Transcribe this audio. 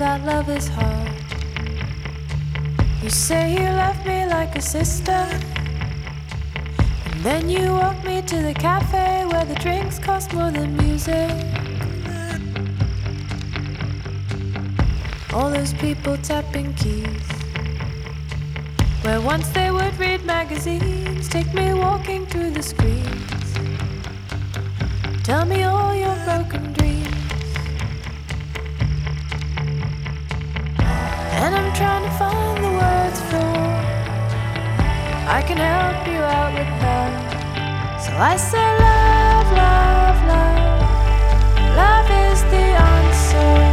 that love is hard. You say you love me like a sister, and then you walk me to the cafe where the drinks cost more than music. All those people tapping keys, where once they would read magazines. Take me walking through the screens. Tell me all your broken dreams. And I'm trying to find the words for I can help you out with love. So I say love, love, love. Love is the answer.